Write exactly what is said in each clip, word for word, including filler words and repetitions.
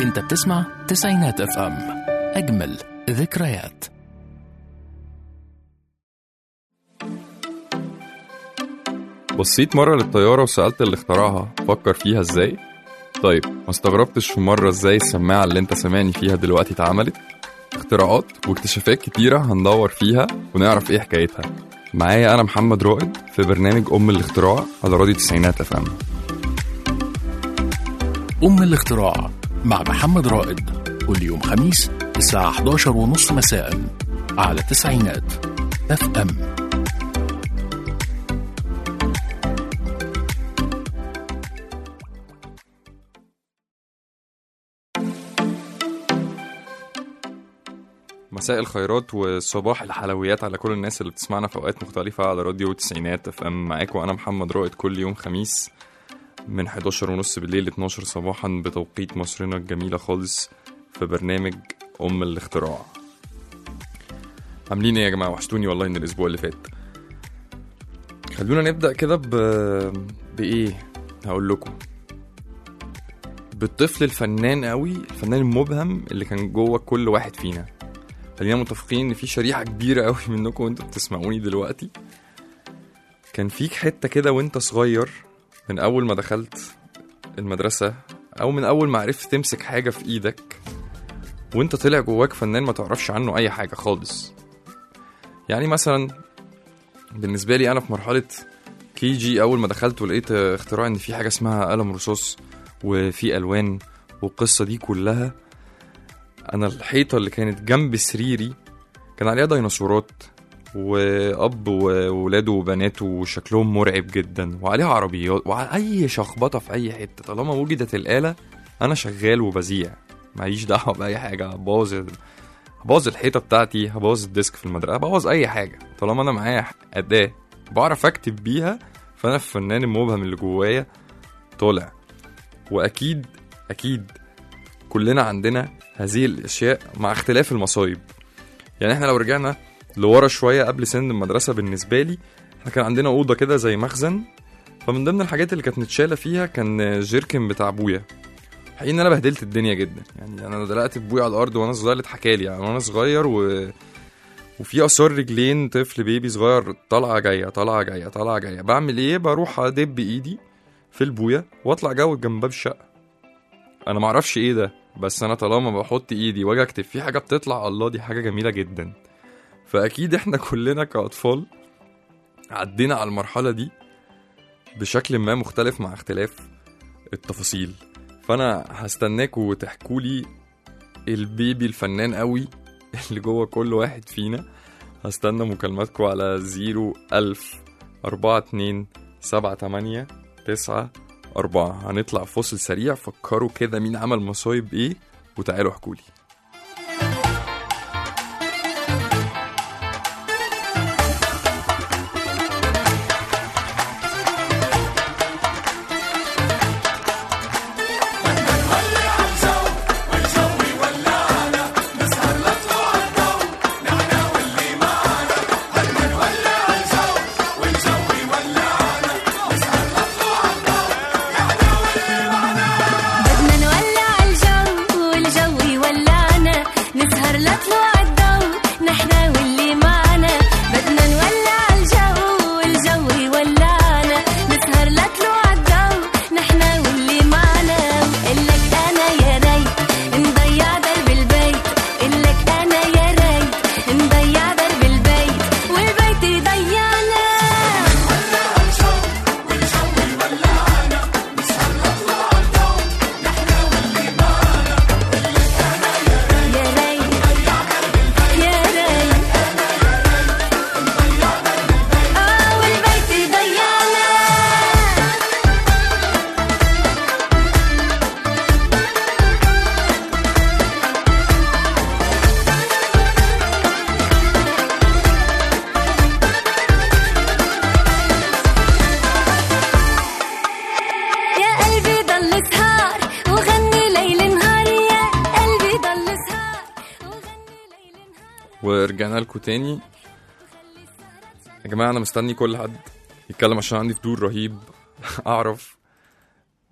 انت بتسمع تسعينات اف ام، اجمل ذكريات. بصيت مرة للطيارة وسألت اللي اخترعها فكر فيها ازاي؟ طيب ما استغربتش في مرة ازاي السماعة اللي انت سامعني فيها دلوقتي اتعملت؟ اختراعات واكتشافات كتيرة هندور فيها ونعرف ايه حكايتها. معايا انا محمد رائد في برنامج ام الاختراع على راديو تسعينات اف ام. ام الاختراع مع محمد رائد كل يوم خميس الساعة احد عشر وثلاثين مساء على تسعينات اف ام. مساء الخيرات وصباح الحلويات على كل الناس اللي بتسمعنا في اوقات مختلفة على راديو تسعينات اف ام. معاكم انا محمد رائد كل يوم خميس من احد عشر ونص بالليل ل اتناشر صباحا بتوقيت مصرنا الجميلة خالص في برنامج ام الاختراع. عاملين ايه يا جماعة؟ وحشتوني والله من الاسبوع اللي فات. خلونا نبدأ كده ب... بايه هقول لكم، بالطفل الفنان قوي، الفنان المبهم اللي كان جوه كل واحد فينا. خلينا متفقين ان في شريحة كبيرة قوي منكم وانتوا بتسمعوني دلوقتي كان فيك حتة كده وانت صغير، من اول ما دخلت المدرسة او من اول ما عرفت تمسك حاجة في ايدك وانت طلع جواك فنان ما تعرفش عنه اي حاجة خالص. يعني مثلا بالنسبة لي انا في مرحلة كي جي اول ما دخلت ولقيت اختراع ان في حاجة اسمها قلم رصاص وفي الوان والقصة دي كلها، انا الحيطة اللي كانت جنب سريري كان عليها ديناصورات واب وولاده وبناته وشكلهم مرعب جدا وعليها عربيات وعلى اي شخبطة في اي حتة. طالما وجدت الآلة انا شغال وبزيع، معيش دعوة باي حاجة. هبوظ هبوظ الحيطة بتاعتي، هبوظ الديسك في المدرسة، هبوظ اي حاجة طالما انا معايا أداة بعرف اكتب بيها، فانا الفنان المبهم اللي جوايا طالع. واكيد اكيد كلنا عندنا هذه الاشياء مع اختلاف المصايب. يعني احنا لو رجعنا لورا شوية قبل سن المدرسة، بالنسبة لي احنا كان عندنا أوضة كده زي مخزن، فمن ضمن الحاجات اللي كانت متشالة فيها كان جيركن بتاع ابويا. حقيقي ان انا بهدلت الدنيا جدا، يعني انا دلقت ابويا على الارض وانا صغير اللي اتحكالي يعني وانا صغير و... وفي اثار رجلين طفل بيبي صغير طالعه جايه طالعه جايه طالعه جايه. بعمل ايه؟ بروح ادب ايدي في البويا واطلع جوه جنب باب الشقه. انا ما اعرفش ايه ده، بس انا طالما بحط ايدي واجي اكتب في حاجه بتطلع، الله دي حاجه جميله جدا. فاكيد احنا كلنا كاطفال عدينا على المرحله دي بشكل ما مختلف مع اختلاف التفاصيل. فانا هستناكوا تحكولي البيبي الفنان قوي اللي جوه كل واحد فينا. هستنى مكالماتكم على زيرو ألف أربعة اتنين سبعة تمانية تسعة أربعة. هنطلع فاصل سريع، فكروا كده مين عمل مصايب ايه وتعالوا احكولي. ورجعنا لكم تاني يا جماعة. أنا مستني كل حد يتكلم عشان عندي فضول رهيب أعرف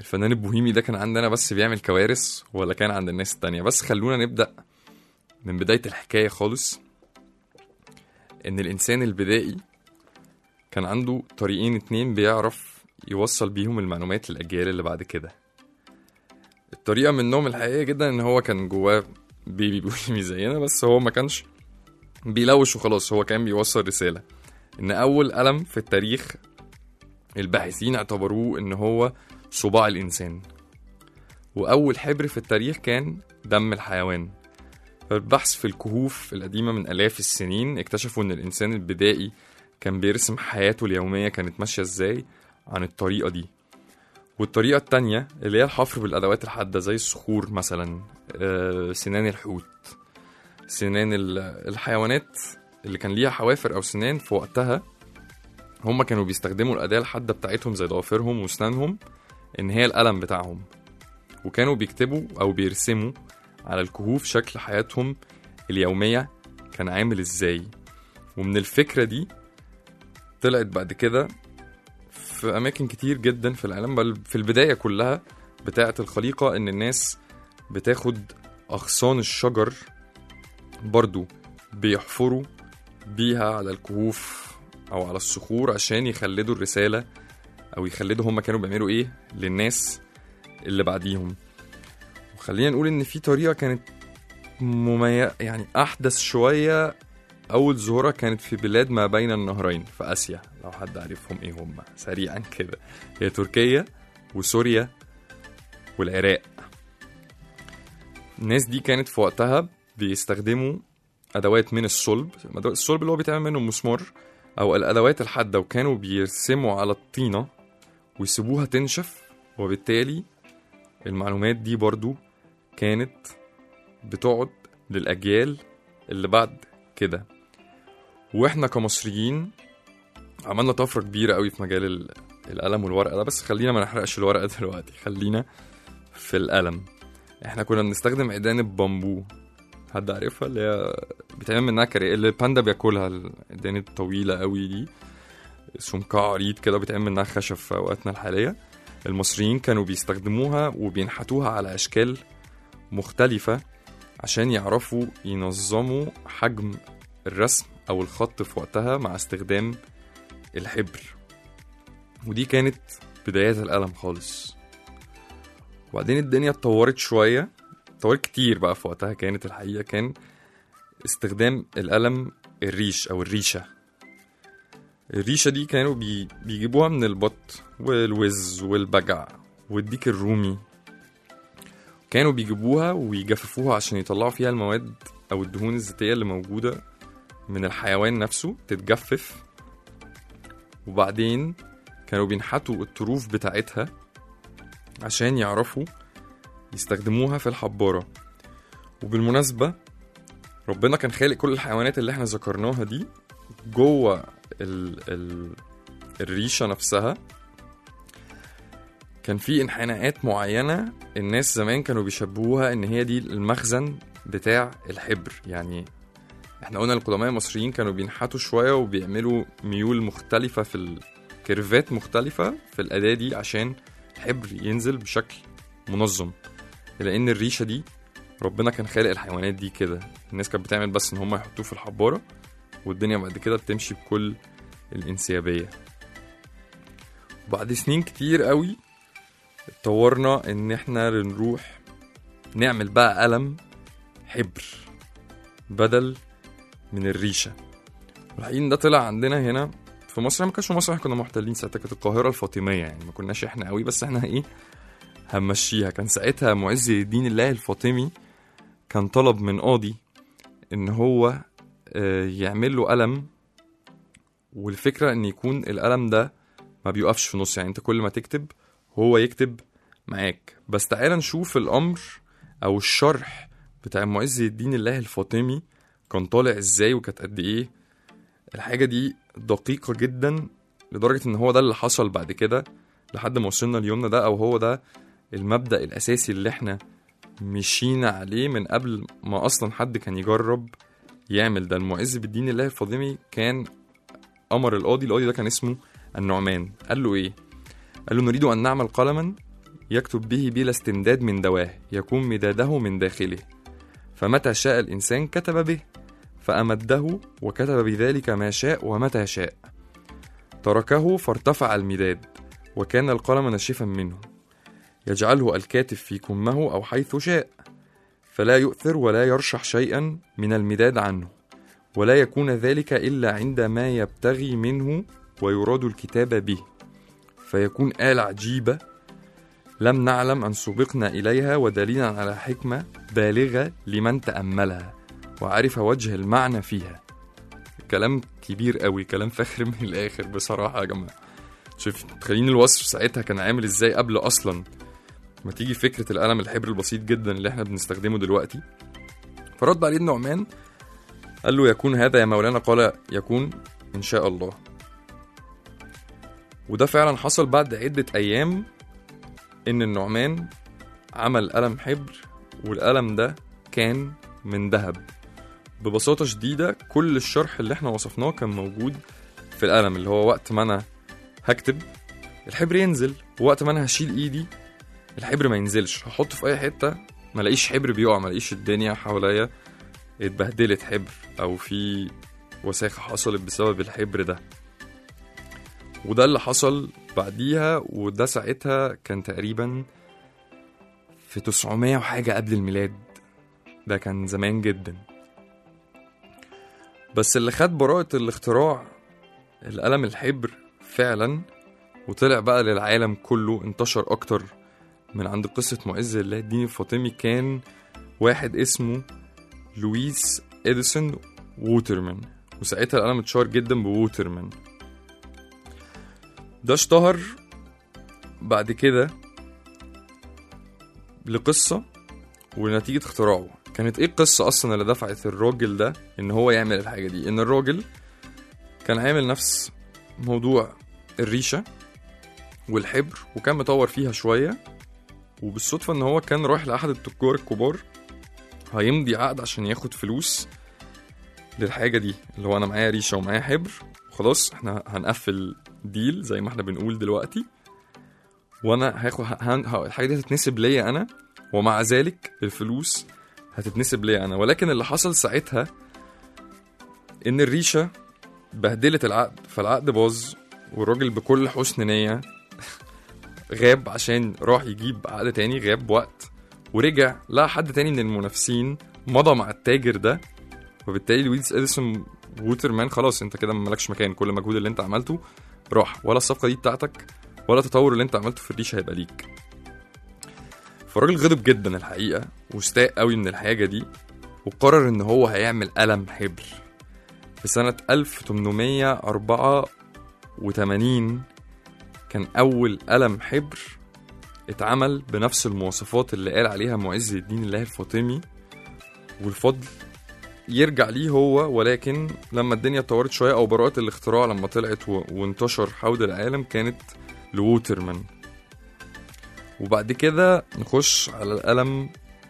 الفنان البوهيمي ده كان عندنا بس بيعمل كوارث ولا كان عند الناس التانية؟ بس خلونا نبدأ من بداية الحكاية خالص. إن الإنسان البدائي كان عنده طريقين اتنين بيعرف يوصل بيهم المعلومات للأجيال اللي بعد كده. الطريقة منهم الحقيقية جدا إن هو كان جواه بيبي بوهيمي زينا، بس هو ما كانش بيلوش وخلاص، هو كان بيوصل رسالة. إن أول قلم في التاريخ الباحثين اعتبروه إن هو صباع الإنسان، وأول حبر في التاريخ كان دم الحيوان. البحث في الكهوف القديمة من آلاف السنين اكتشفوا إن الإنسان البدائي كان بيرسم حياته اليومية كانت ماشية إزاي عن الطريقة دي. والطريقة التانية اللي هي الحفر بالأدوات الحادة زي الصخور مثلا، آه، سنان الحوت، سنان الحيوانات اللي كان ليها حوافر أو سنان في وقتها، هم كانوا بيستخدموا الأداة الحادة بتاعتهم زي ضوافرهم وسنانهم إن هي القلم بتاعهم، وكانوا بيكتبوا أو بيرسموا على الكهوف شكل حياتهم اليومية كان عامل إزاي. ومن الفكرة دي طلعت بعد كده في أماكن كتير جدا في العالم، بل في البداية كلها بتاعة الخليقة، إن الناس بتاخد أغصان الشجر برضو بيحفروا بيها على الكهوف أو على الصخور عشان يخلدوا الرسالة أو يخلدوا هم كانوا بيعملوا إيه للناس اللي بعديهم. وخلينا نقول إن في طريقة كانت مميزة يعني أحدث شوية، أول ظهورها كانت في بلاد ما بين النهرين في آسيا، لو حد عارفهم إيه هم سريعا كده، هي تركيا وسوريا والعراق. الناس دي كانت في وقتها بيستخدموا أدوات من الصلب، الصلب اللي هو بيتعمل منه مسمار أو الأدوات الحادة، وكانوا بيرسموا على الطينة ويسيبوها تنشف، وبالتالي المعلومات دي برضو كانت بتقعد للأجيال اللي بعد كده. واحنا كمصريين عملنا طفرة كبيرة قوي في مجال القلم والورقة ده، بس خلينا ما نحرقش الورقة دلوقتي، خلينا في القلم. احنا كنا بنستخدم عيدان البامبو، حد عارفها؟ اللي هي بتعمل منها كري اللي الباندا بياكلها، العيدان الطويلة قوي دي سمكها عريض كده، بتعمل منها خشب في اوقاتنا الحالية. المصريين كانوا بيستخدموها وبينحتوها على اشكال مختلفة عشان يعرفوا ينظموا حجم الرسم أو الخط في وقتها مع استخدام الحبر. ودي كانت بدايات القلم خالص. وبعدين الدنيا اتطورت شوية، اتطورت كتير بقى في وقتها. كانت الحقيقة كان استخدام القلم الريش أو الريشة. الريشة دي كانوا بي بيجيبوها من البط والوز والبجع والديك الرومي، كانوا بيجيبوها ويجففوها عشان يطلعوا فيها المواد أو الدهون الزيتية اللي موجودة من الحيوان نفسه تتجفف، وبعدين كانوا بينحتوا الطروف بتاعتها عشان يعرفوا يستخدموها في الحبارة. وبالمناسبة ربنا كان خالق كل الحيوانات اللي احنا ذكرناها دي جوه ال ال الريشة نفسها. كان في انحناءات معينة الناس زمان كانوا بيشبهوها ان هي دي المخزن بتاع الحبر. يعني احنا قلنا القدماء المصريين كانوا بينحتوا شوية وبيعملوا ميول مختلفة في الكيرفات مختلفة في الأداة دي عشان الحبر ينزل بشكل منظم، لأن الريشة دي ربنا كان خالق الحيوانات دي كده. الناس كانت بتعمل بس ان هم يحطوه في الحبارة والدنيا بعد كده بتمشي بكل الانسيابية. وبعد سنين كتير قوي اتطورنا ان احنا نروح نعمل بقى قلم حبر بدل من الريشة. والحقيقة ده طلع عندنا هنا في مصر. ما كانش في مصر، احنا كنا محتلين ساعتها، كانت القاهرة الفاطمية، يعني ما كناش احنا قوي، بس احنا ايه همشيها. كان ساعتها معز الدين الله الفاطمي كان طلب من قاضي ان هو يعمل له قلم، والفكرة ان يكون القلم ده ما بيوقفش في نص، يعني انت كل ما تكتب هو يكتب معاك. بس تعال نشوف الامر او الشرح بتاع معز الدين الله الفاطمي كان طالع ازاي، وكانت قد ايه الحاجة دي دقيقة جدا، لدرجة ان هو ده اللي حصل بعد كده لحد ما وصلنا اليومنا ده، او هو ده المبدأ الاساسي اللي احنا مشينا عليه من قبل ما اصلا حد كان يجرب يعمل ده. المعز بالدين الله الفاطمي كان امر القاضي، القاضي ده كان اسمه النعمان، قال له ايه؟ قال له نريد ان نعمل قلما يكتب به بلا استمداد من دواه، يكون مداده من داخله، فمتى شاء الإنسان كتب به، فأمده وكتب بذلك ما شاء ومتى شاء. تركه فارتفع المداد، وكان القلم ناشفا منه، يجعله الكاتب في كمه أو حيث شاء، فلا يؤثر ولا يرشح شيئا من المداد عنه، ولا يكون ذلك إلا عندما يبتغي منه ويراد الكتاب به، فيكون آلة عجيبة لم نعلم أن سبقنا إليها، ودليلا على حكمة بالغة لمن تأملها وعرف وجه المعنى فيها. كلام كبير قوي، كلام فاخر من الآخر بصراحة يا جماعة. شوف تخيلين الوصف ساعتها كان عامل إزاي قبل أصلا ما تيجي فكرة القلم الحبر البسيط جدا اللي احنا بنستخدمه دلوقتي. فرد عليه النعمان قال له يكون هذا يا مولانا؟ قال يكون إن شاء الله. وده فعلا حصل بعد عدة أيام، إن النعمان عمل قلم حبر، والقلم ده كان من ذهب. ببساطة شديدة كل الشرح اللي احنا وصفناه كان موجود في القلم، اللي هو وقت ما أنا هكتب الحبر ينزل، ووقت ما أنا هشيل إيدي الحبر ما ينزلش، هحطه في أي حتة ما لاقيش حبر بيقع، ما لاقيش الدنيا حواليا اتبهدلت حبر أو في وساخة حصلت بسبب الحبر ده. وده اللي حصل بعديها، وده ساعتها كان تقريبا في تسعمية وحاجة قبل الميلاد، ده كان زمان جدا. بس اللي خد براءة الاختراع القلم الحبر فعلا وطلع بقى للعالم كله، انتشر اكتر من عند قصة معز الله الدين الفاطمي، كان واحد اسمه لويس إديسون ووترمان، وساعتها القلم اتشهر جدا بووترمان. ده اشتهر بعد كده لقصة ونتيجة اختراعه. كانت ايه القصة اصلا اللي دفعت الراجل ده ان هو يعمل الحاجة دي؟ ان الراجل كان عامل نفس موضوع الريشة والحبر وكان مطور فيها شوية، وبالصدفة ان هو كان رايح لأحد التجار الكبار هيمضي عقد عشان ياخد فلوس للحاجة دي، اللي هو انا معايا ريشة ومعايا حبر، خلاص احنا هنقفل ديل زي ما احنا بنقول دلوقتي، وانا هاخد الحاجة دي هتتنسب ليا انا، ومع ذلك الفلوس هتتنسب ليا انا. ولكن اللي حصل ساعتها ان الريشة بهدلت العقد، فالعقد باظ، والراجل بكل حسن نية غاب عشان راح يجيب عقد تاني، غاب وقت ورجع لقى حد تاني من المنافسين مضى مع التاجر ده، وبالتالي لويس إديسون ووترمان خلاص انت كده مالكش مكان، كل مجهود اللي انت عملته راح، ولا الصفقة دي بتاعتك ولا التطور اللي انت عملته في الريشة هيبقى ليك. فالراجل غضب جدا الحقيقة واستاء قوي من الحاجة دي، وقرر ان هو هيعمل قلم حبر. في سنة ألف وتمنمية وأربعة وتمانين كان أول قلم حبر اتعمل بنفس المواصفات اللي قال عليها معز الدين الله الفاطمي، والفضل يرجع ليه هو. ولكن لما الدنيا اتطورت شوية أو براءة الاختراع لما طلعت وانتشر حول العالم كانت لووترمان. وبعد كده نخش على القلم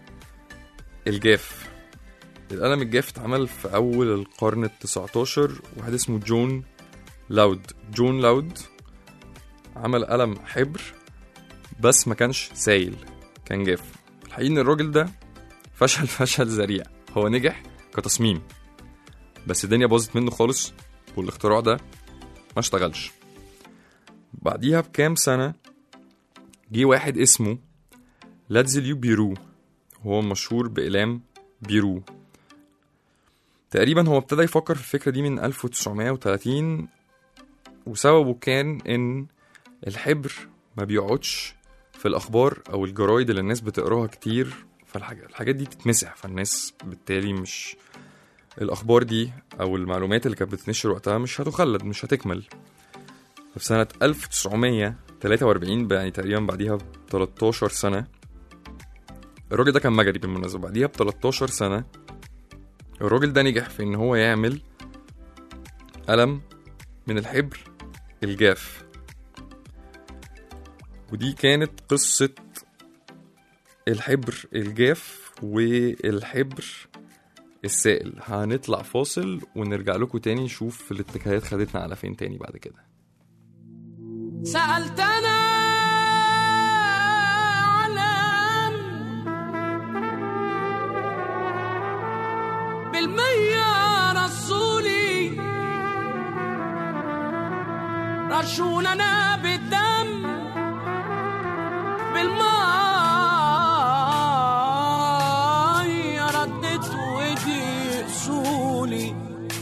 الجاف. القلم الجاف اتعمل في أول القرن التسعتاشر، واحد اسمه جون لاود. جون لاود عمل قلم حبر بس ما كانش سايل، كان جاف. الحقيقة ان الراجل ده فشل فشل ذريع، هو نجح كتصميم بس الدنيا باظت منه خالص والاختراع ده ما اشتغلش. بعديها بكام سنة جه واحد اسمه لاتزليو بيرو، وهو مشهور بإقلام بيرو. تقريبا هو ابتدى يفكر في الفكرة دي من ألف وتسعمية وتلاتين، وسببه كان ان الحبر ما بيقعدش في الأخبار أو الجرايد اللي الناس بتقراها كتير، فالحاجات دي تتمسح، فالناس بالتالي مش الأخبار دي أو المعلومات اللي كانت بتنشر وقتها مش هتخلد، مش هتكمل. في سنة ألف وتسعمية وتلاتة وأربعين يعني تقريبا بعديها ب تلتاشر سنة، الراجل ده كان مجري بالمناسبة، بعديها ب تلتاشر سنة الراجل ده نجح في إن هو يعمل قلم من الحبر الجاف. ودي كانت قصة الحبر الجاف والحبر السائل. هنطلع فاصل ونرجع لكم تاني نشوف الاتجاهات خدتنا على فين تاني بعد كده. سألتنا رشوننا بالدم بالماء ردت ودي أصولي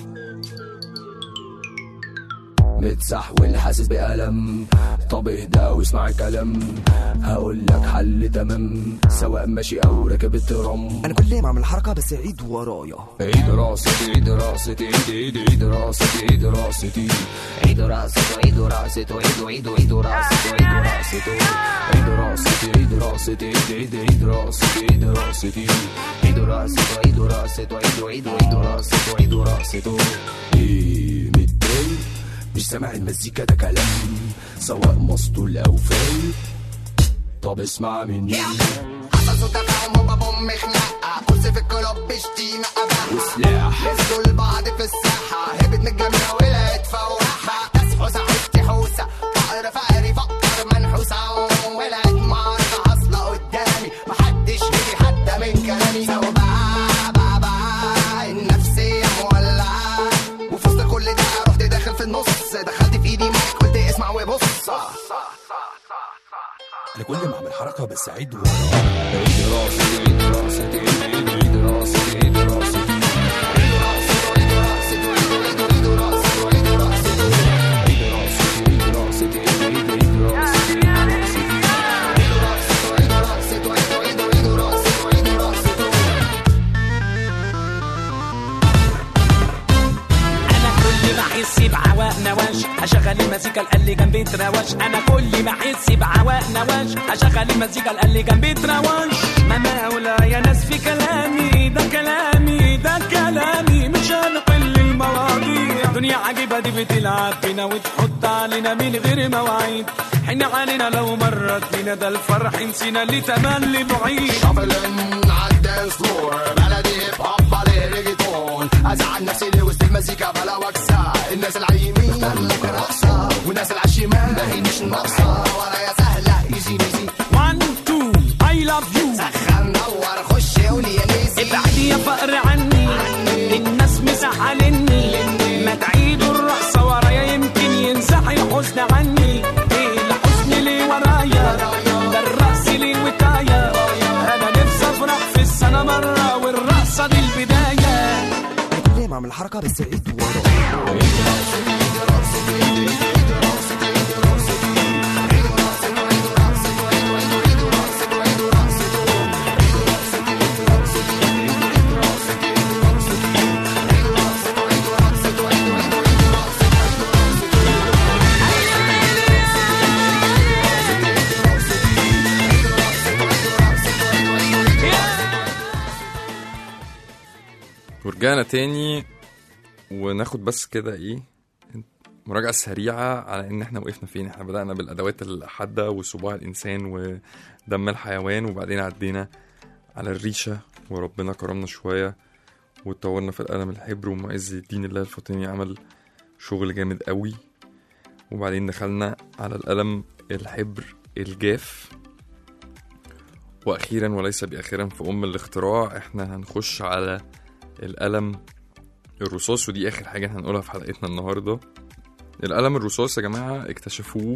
متسحول حاسس بألم. طب اهدى واسمع الكلام، هقول لك حل تمام، سواء ماشي او راكب الترام. انا كل ما اعمل حركه بس عيد ورايا. عيد راستي عيد راستي عيد عيد عيد راستي عيد راستي عيد راسته عيد راسته عيد عيد عيد راسته عيد راسته عيد راستي عيد راستي عيد عيد عيد راستي عيد راستي عيد راسته عيد راسته عيد عيد عيد راسته عيد راسته. ايه متضايق مش سامع المزيكا ده كلام، سواء مسطول او فايق. طب اسمع مني حصل صوت تفاهم هوبا بوم خناقه، كرسي في الكلوب بشتيمه اباحه وسلاح نزلوا لبعض في الساحه، هبت من الجميع ولقيت فواحه. تسحوسه حوستي حوسه فقر فقري فقر منحوسه، ولقيت معركه حاصله قدامي محدش هدي حتى من كلامي. سوبا بابا النفسيه مولعه، وفي وسط كل ده رحت داخل في النص، دخلت في ايدي مايك قلت اسمع وبص. انا كل ما اعمل حركه بس عيد ورا. عيد راسي عيد راسي عيد عيد عيد راسي عيد راسي عيد راسي عيد راسي عيد عيد راسي عيد راسي عيد راسي عيد راسي عيد عيد عيد راسي عيد راسي عيد راسي عيد عيد عيد راسي عيد راسي. انا كل ما احس بعواق نواش اشغل المزيكا اللي جنبي تراوش. انا كل ما احس بعواق نواش اشغل المزيكا اللي جنبي تراوش. ما مولا يا ناس في كلامي ده كلامي ده كلامي، مش هنقل المواضيع. دنيا عجيبه دي بتلعب بينا وتحط علينا من غير مواعيد. حن علينا لو مرت بينا ده الفرح نسينا اللي تملي بعيد. شافلن عالدانس فلور بلدي هيب هوب عليه ريجيتون، ازعل نفسي ليه وسط المزيكا بلا وكسه. الناس العيمين ممكن رقصه والناس العشيمان ما هي مش ناقصه. ورايا سهله ايزي ايزي one two I love you. سخن نور خش ولي نيزي. ابعدي يا فقر عني, عني. الناس مسحلني ما تعيدوا الرقصه ورايا يمكن ينزح الحزن عني. ايه الحزن ليه ورايا ده الرقص ليه وتايا. انا نفسي افرح في السنه مره والرقصه دي البدايه. كل ما اعمل حركه بس عيد ورا. ورجعنا تاني وناخد بس كده ايه مراجعة سريعة على ان احنا وقفنا فين. احنا بدأنا بالادوات الحادة وصباع الانسان ودم الحيوان، وبعدين عدينا على الريشة وربنا كرمنا شوية واتطورنا في القلم الحبر، ومعز الدين الله الفاطمي عمل شغل جامد قوي. وبعدين دخلنا على القلم الحبر الجاف، واخيرا وليس باخيرا في ام الاختراع احنا هنخش على القلم الرصاص، ودي اخر حاجة هنقولها في حلقتنا النهاردة. القلم الرصاص يا جماعة اكتشفوه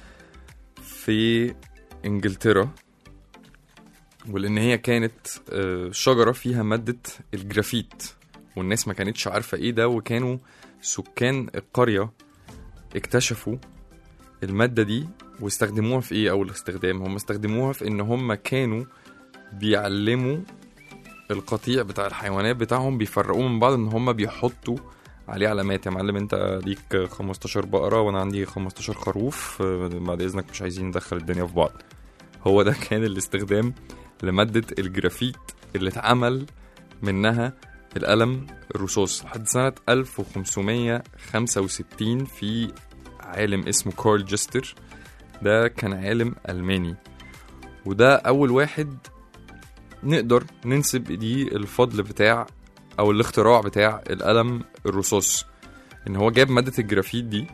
في انجلترا، ولان هي كانت شجرة فيها مادة الجرافيت، والناس ما كانتش عارفة ايه ده، وكانوا سكان القرية اكتشفوا المادة دي واستخدموها في ايه. اول استخدام هم استخدموها في ان هم كانوا بيعلموا القطيع بتاع الحيوانات بتاعهم، بيفرقوه من بعض ان هم بيحطوا عليه علامات. يا معلم انت ليك خمستاشر بقرة وانا عندي خمستاشر خروف، بعد اذنك مش عايزين ندخل الدنيا في بعض. هو ده كان الاستخدام لمادة الجرافيت اللي اتعمل منها القلم الرصاص لحد سنة ألف وخمسمية وخمسة وستين في عالم اسمه كارل جستر. ده كان عالم ألماني، وده أول واحد نقدر ننسب دي الفضل بتاع أو الاختراع بتاع القلم الرصاص، إن هو جاب مادة الجرافيت دي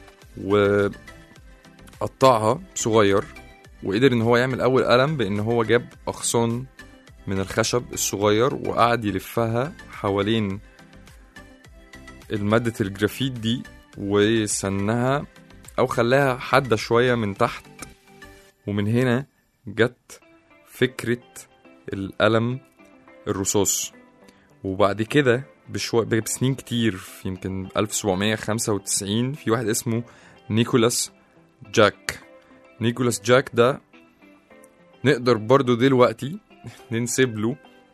وقطعها صغير، وقدر إن هو يعمل أول قلم بإن هو جاب أغصان من الخشب الصغير وقعد يلفها حوالين المادة الجرافيت دي وسنها او خلاها حادة شوية من تحت. ومن هنا جت فكرة القلم الرصاص. وبعد كده بشوية بسنين كتير، في يمكن ألف وسبعمية وخمسة وتسعين، في واحد اسمه نيكولاس جاك. نيكولاس جاك ده نقدر برضو دلوقتي ننسب له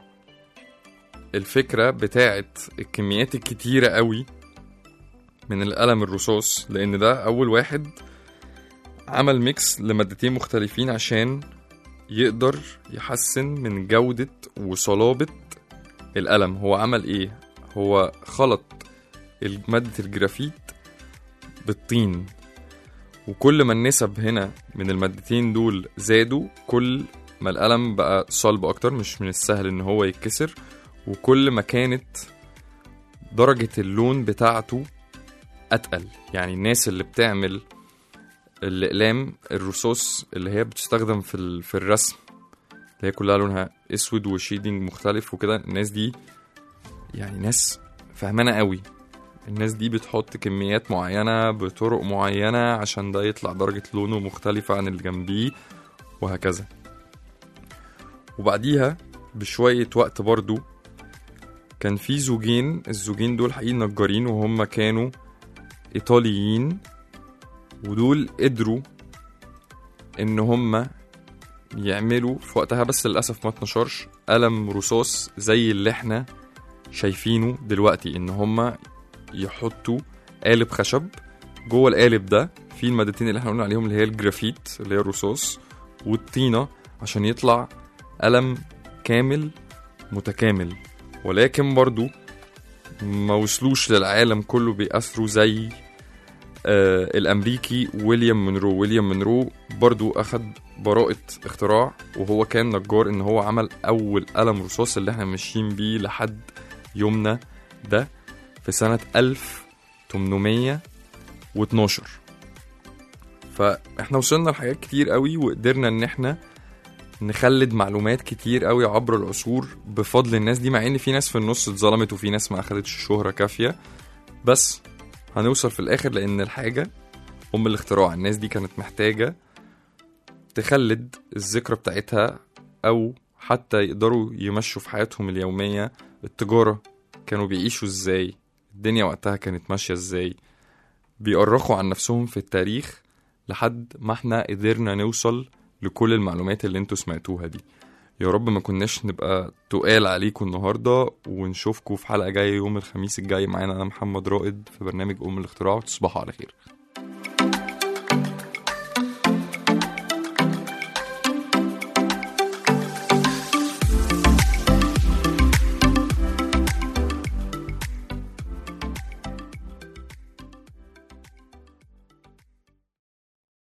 الفكرة بتاعت الكميات الكتيرة قوي من القلم الرصاص، لأن ده أول واحد عمل ميكس لمادتين مختلفين عشان يقدر يحسن من جودة وصلابة القلم. هو عمل إيه؟ هو خلط مادة الجرافيت بالطين، وكل ما النسب هنا من المادتين دول زادوا كل ما القلم بقى صلب أكتر، مش من السهل إن هو يتكسر، وكل ما كانت درجة اللون بتاعته أتقل. يعني الناس اللي بتعمل الأقلام الرصاص اللي هي بتستخدم في, في الرسم، اللي هي كلها لونها اسود وشيدنج مختلف وكده، الناس دي يعني ناس فهمانة قوي. الناس دي بتحط كميات معينة بطرق معينة عشان ده يطلع درجة لونه مختلفة عن اللي جنبيه وهكذا. وبعديها بشوية وقت برضو كان في زوجين، الزوجين دول حقيقي نجارين وهم كانوا إيطاليين، ودول قدروا إن هم يعملوا في وقتها، بس للأسف ما اتنشرش، قلم رصاص زي اللي احنا شايفينه دلوقتي. إن هم يحطوا قالب خشب، جوه القالب ده في المادتين اللي احنا قلنا عليهم اللي هي الجرافيت اللي هي الرصاص والطينة، عشان يطلع قلم كامل متكامل. ولكن برضو ما وصلوش للعالم كله بيأثروا زي آه الأمريكي ويليام مونرو. ويليام مونرو برضو أخد براءة اختراع، وهو كان نجار، إن هو عمل أول قلم رصاص اللي احنا ماشيين بيه لحد يومنا ده في سنة ألف وتمنمية واتناشر. فاحنا وصلنا لحاجات كتير قوي، وقدرنا ان احنا نخلد معلومات كتير قوي عبر العصور بفضل الناس دي، مع ان في ناس في النص اتظلمت وفي ناس ما اخدتش شهرة كافية، بس هنوصل في الاخر لان الحاجة ام الاختراع. الناس دي كانت محتاجة تخلد الذكرى بتاعتها، او حتى يقدروا يمشوا في حياتهم اليومية التجارة كانوا بيعيشوا ازاي، الدنيا وقتها كانت ماشية ازاي، بيؤرخوا عن نفسهم في التاريخ لحد ما احنا قدرنا نوصل لكل المعلومات اللي انتوا سمعتوها دي. يا رب ما كناش نبقى تقال عليكم النهاردة، ونشوفكم في حلقة جاية يوم الخميس الجاي معانا. أنا محمد رائد في برنامج أم الاختراع، وتصبحوا على خير.